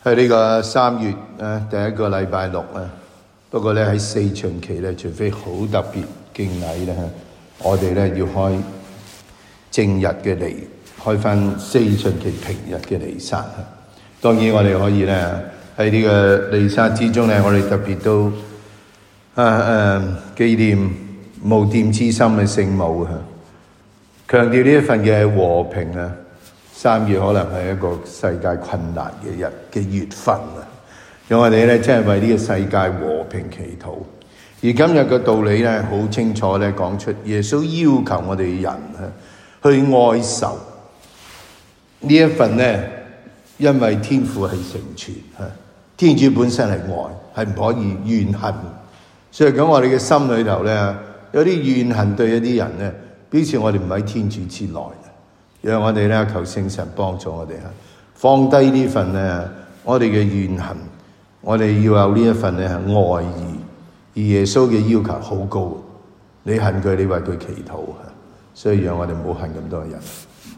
喺呢個3月第一個禮拜六不過咧喺四旬期咧，除非好特別敬禮咧，我哋咧要開正日嘅彌，開翻四旬期平日嘅彌撒。當然我哋可以咧喺呢個彌撒之中咧，我哋特別都紀念無玷之心嘅聖母強調呢一份嘅和平3月可能係一個世界困難嘅月份讓我哋咧真係為呢個世界和平祈禱。而今日嘅道理咧好清楚咧講出耶穌要求我哋人去愛仇呢一份咧，因為天父係成全天主本身係愛，係唔可以怨恨。所以講我哋嘅心裏頭咧有啲怨恨對一啲人咧，表示我哋唔喺天主之內。讓我哋咧求聖神幫助我哋放低呢份咧我哋嘅怨恨，我哋要有呢一份咧愛意。而耶穌嘅要求好高，你恨佢，你為佢祈禱，所以讓我哋唔好恨咁多人。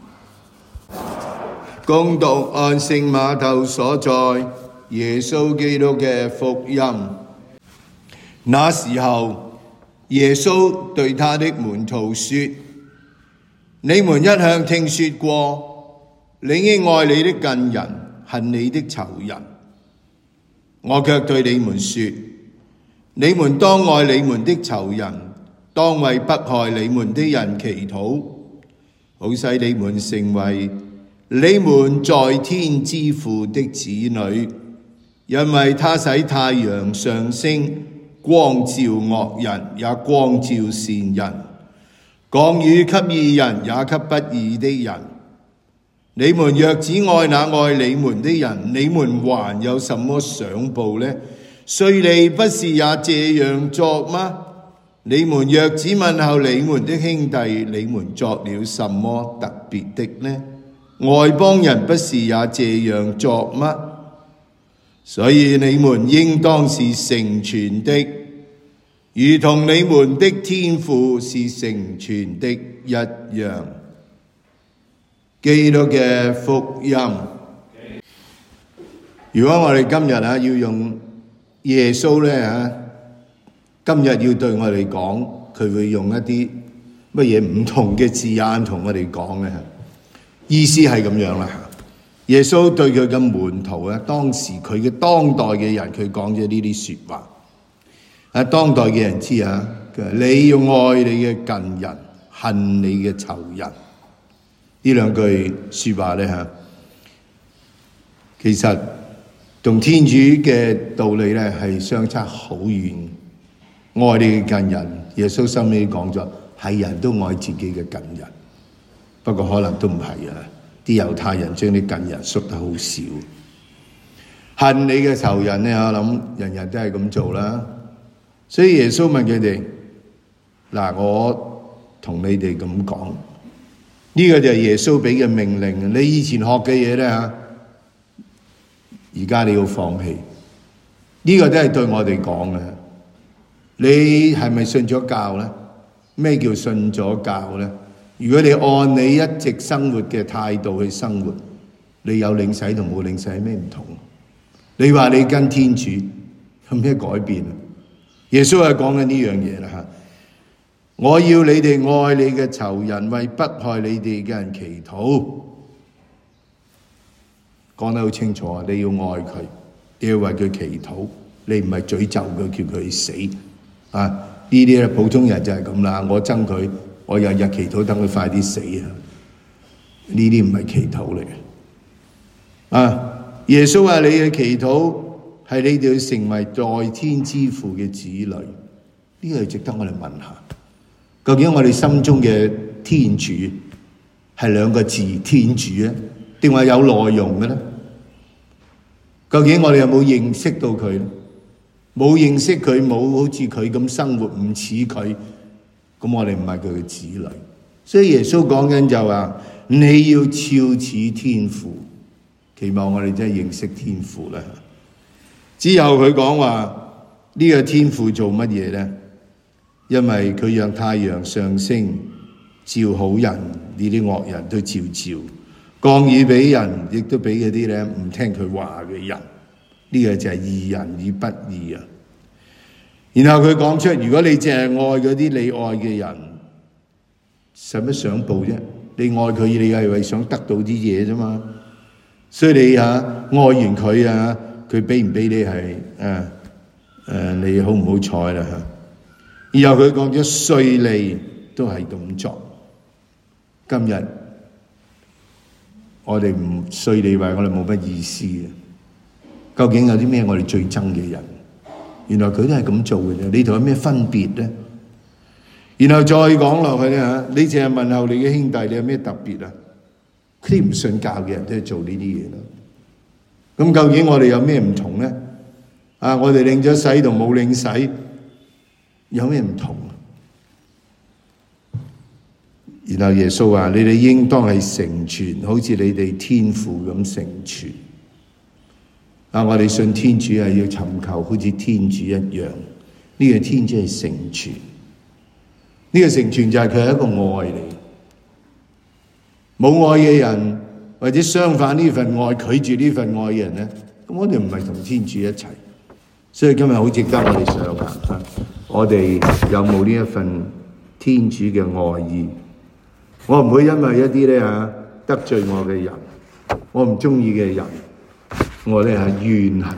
恭讀按聖馬竇所載耶穌基督嘅福音。那時候，耶穌對他的門徒說：你們一向聽說過，你應愛你的近人，恨你的仇人。我卻對你們說，你們當愛你們的仇人，當為迫害你們的人祈禱，好使你們成為你們在天之父的子女。因為他使太陽上升，光照惡人，也光照善人，降雨給義人，也給不義的人。你們若只愛那愛你們的人，你們還有什麼賞報呢？稅吏不是也這樣作嗎？你們若只問候你們的兄弟，你們作了什麼特別的呢？外邦人不是也這樣作嗎？所以你們應當是成全的，如同你們的天父是成全的一樣。基督嘅福音。如果我哋今日要用耶穌咧今日要對我哋講，佢會用一啲乜嘢唔同嘅字眼同我哋講咧？意思係咁樣啦。耶穌對佢嘅門徒咧，當時佢嘅當代嘅人，佢講咗呢啲說話。當代嘅人知你要愛你嘅近人，恨你嘅仇人。呢兩句說話咧其實同天主嘅道理咧係相差好遠。愛你嘅近人，耶穌心裏講咗，係人都愛自己嘅近人，不過可能都唔係啲猶太人將啲近人縮得好少。恨你嘅仇人咧，我諗人人都係咁做啦。所以耶穌問佢哋：嗱，我同你哋咁講，呢個就係耶穌俾嘅命令。你以前學嘅嘢咧而家你要放棄。呢個都係對我哋講嘅。你係咪信咗教咧？咩叫信咗教咧？如果你按你一直生活嘅態度去生活，你有領洗同冇領洗咩唔同？你話你跟天主有咩改變？耶穌係講緊呢樣嘢啦。我要你哋愛你嘅仇人，為迫害你哋嘅人祈禱。講得好清楚，你要愛佢，你要為佢祈禱，你唔係詛咒佢，叫佢死。呢啲咧普通人就係咁啦。我憎佢，我日日祈禱等佢快啲死啊！呢啲唔係祈禱嚟嘅。耶穌話你嘅祈禱係你哋要成為在天之父嘅子女。呢個係值得我哋問下，究竟我哋心中嘅天主係兩個字天主定話有內容嘅咧？究竟我哋有冇認識到佢？冇認識佢，冇好似佢咁生活，唔似佢，咁我哋唔係佢嘅子女。所以耶穌講緊就話，你要肖似天父，期望我哋真係認識天父啦。之後佢講話呢個天父做乜嘢咧？因為佢讓太陽上升，照好人，呢啲惡人都照，降雨俾人，亦都俾嗰啲咧唔聽佢話嘅人。 呢個就係義人與不義啊。然後佢講出，如果你淨係愛嗰啲你愛嘅人，使乜上報啫？你愛佢，你係為想得到啲嘢啫嘛。所以你愛完佢啊，佢俾唔俾你係你好唔好彩啦嚇。然後佢講咗稅吏都係咁作。今日我哋唔稅吏為我哋冇乜意思嘅。究竟有啲咩我哋最憎嘅人？原來佢都係咁做嘅啫。你同有咩分別咧？然後再講落去咧嚇，你淨係問候你嘅兄弟，你有咩特別啊？佢啲唔信教嘅人都係做呢啲嘢啦。咁究竟我哋有咩唔同咧？我哋領咗洗同冇領洗有咩唔同？然後耶穌話：你哋應當係成全，好似你哋天父咁成全。我哋信天主係要尋求好似天主一樣，呢個天主係成全。呢個成全就係佢係一個愛嚟。冇愛嘅人，或者相反呢份愛拒絕呢份愛嘅人咧，咁我哋唔係同天主一齊。所以今日好值得我哋想下，我哋有冇呢一份天主嘅愛意？我唔會因為一啲咧得罪我嘅人，我唔中意嘅人，我咧係怨恨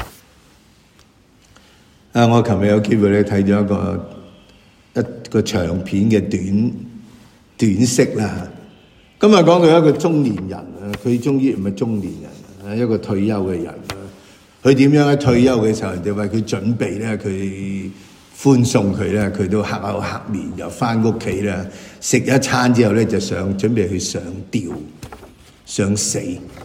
佢。我琴日有機會咧睇咗一個長片嘅短式啦。今日講到一個中年人佢終於唔係中年人，一個退休嘅人。佢點樣喺退休嘅時候，人哋為佢準備咧，佢歡送佢咧，佢都黑口黑面，又翻屋企咧食一餐之後咧，就準備去上吊，想死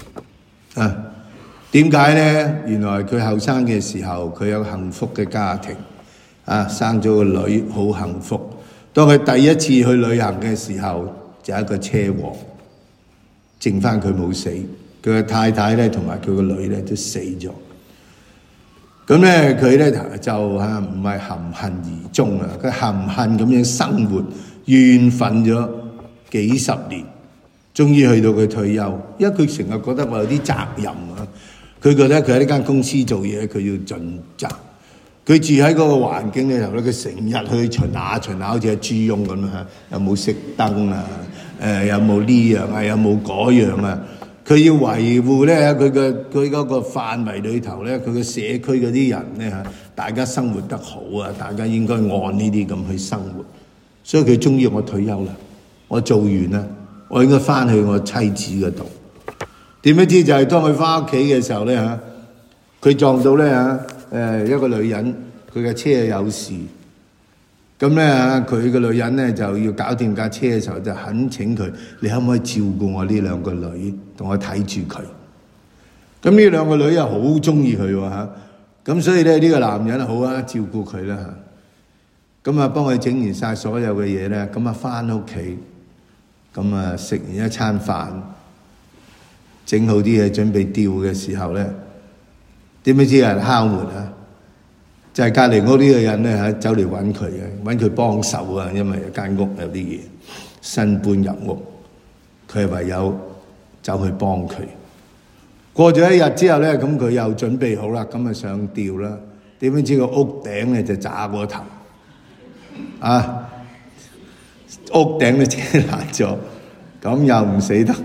點解咧？原來佢後生嘅時候，佢有幸福嘅家庭生咗個女，好幸福。當佢第一次去旅行嘅時候，就一個車禍，剩翻佢冇死，佢嘅太太咧同埋佢個女咧都死咗。咁咧佢咧就唔係含恨而終啊！佢含恨咁樣生活，怨憤咗幾十年，終於去到佢退休。因為佢成日覺得我有啲責任啊，佢覺得佢喺呢間公司做嘢，佢要盡責。佢住喺嗰個環境裏頭咧，佢成日去巡下，好似係豬翁咁啊！有冇熄燈啊？有冇呢樣啊？有冇嗰樣啊？佢要維護咧佢嗰個範圍裏頭咧，佢嘅社區嗰啲人咧大家生活得好啊！大家應該按呢啲咁去生活。所以佢終於我退休啦，我做完啦，我應該翻去我妻子嗰度。點不知就係當佢翻屋企嘅時候咧佢撞到咧一個女人，佢嘅車有事。咁咧佢個女人咧就要搞掂架車嘅時候，就懇請佢：你可唔可以照顧我呢兩個女，同我睇住佢？咁呢兩個女又好中意佢喎。咁所以咧呢個男人好照顧佢啦。咁幫佢整完晒所有嘅嘢咧，咁翻屋企，咁食完一餐飯，整好啲嘢準備吊嘅時候咧，點不知有人敲門啊？就係隔離屋呢個人咧走嚟揾佢嘅，揾佢幫手啊，因為間屋有啲嘢新搬入屋，佢係唯有走去幫佢。過咗一日之後咧，咁佢又準備好啦，咁上吊啦。點不知個屋頂咧就炸過頭，屋頂都車爛咗，咁又唔死得。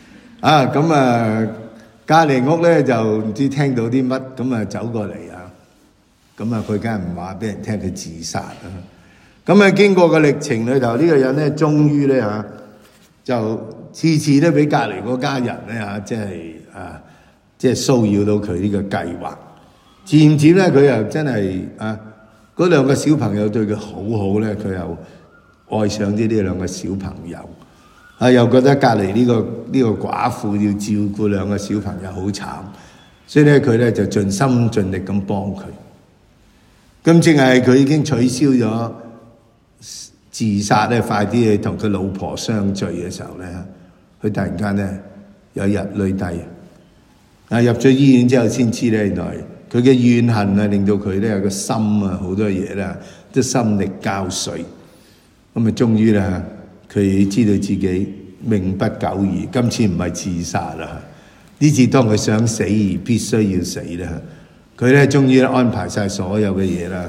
隔離屋咧就唔知聽到啲乜，咁走過嚟咁佢梗係唔話俾人聽佢自殺啦。經過個歷程裏頭，呢個人咧終於咧就次次都俾隔離嗰家人咧即係騷擾到佢呢個計劃。漸漸咧佢又真係嗰兩個小朋友對佢好好咧，佢又愛上呢兩個小朋友。又覺得隔離呢個寡婦要照顧兩個小朋友好慘，所以咧佢咧就盡心盡力咁幫佢。咁正係佢已經取消咗自殺咧，快啲去同佢老婆相聚嘅時候咧，佢突然間咧有一日累低。入咗醫院之後先知咧，原來佢嘅怨恨令到佢咧有個心好多嘢咧都心力交瘁。終於咧佢知道自己命不久矣，今次唔係自殺啦。呢次當佢想死而必須要死啦。 佢咧終於安排晒所有嘅嘢啦，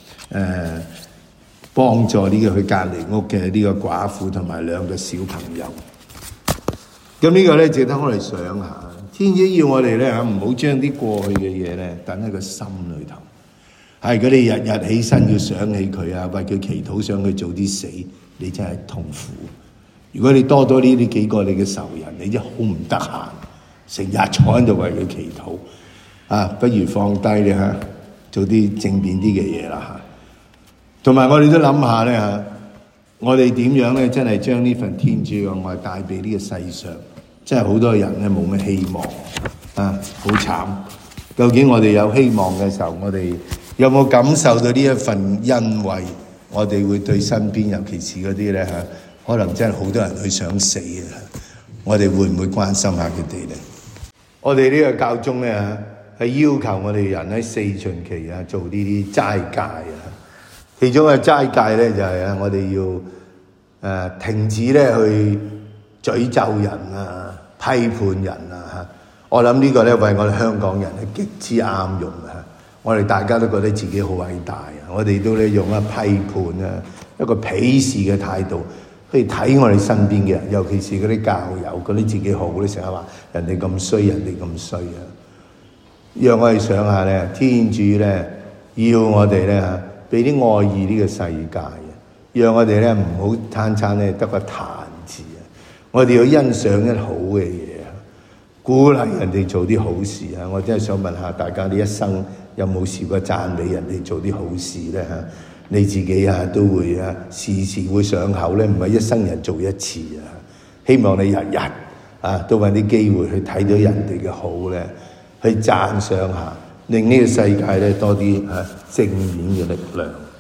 幫助呢個去隔離屋嘅呢個寡婦同埋兩個小朋友。咁呢個咧值得我哋想下，天主要我哋咧唔好將啲過去嘅嘢咧等喺個心裏頭。係佢哋日日起身要想起佢啊，為佢祈禱，想佢早啲死，你真係痛苦。如果你多呢啲幾個你嘅仇人，你真係好唔得閒，成日坐喺度為佢祈禱啊，不如放低你嚇，做啲正面啲嘅嘢啦嚇。同埋我哋都諗下咧嚇，我哋點樣咧真係將呢份天主嘅愛帶俾呢個世上，真係好多人咧冇乜希望啊，好慘。究竟我哋有希望嘅時候，我哋有冇感受到呢一份恩惠？我哋會對身邊，尤其是嗰啲咧嚇，可能真係好多人去想死啊！我哋會唔會關心下佢哋咧？我哋呢個教宗咧嚇，係要求我哋人喺四旬期啊做呢啲齋戒啊。其中嘅齋戒咧就係我哋要停止咧去詛咒人啊、批判人啊嚇。我諗呢個咧為我哋香港人係極之啱用啊！我哋大家都覺得自己好偉大啊！我哋都咧用一批判啊、一個鄙視嘅態度去睇我哋身邊嘅人，尤其是嗰啲教友，嗰啲自己好嗰啲成日話人哋咁衰，人哋咁衰啊！讓我哋想下咧，天主咧要我哋咧俾啲愛意呢個世界啊，讓我哋咧唔好攤攤咧得個彈字啊！我哋要欣賞一好嘅嘢啊，鼓勵人哋做啲好事啊！我真係想問下大家，呢一生有冇試過讚美人哋做啲好事咧嚇？你自己都會時時會上口咧，唔係一生人做一次啊！希望你日日都揾啲機會去睇到人哋嘅好咧，去讚賞下，令呢個世界咧多啲正面嘅力量。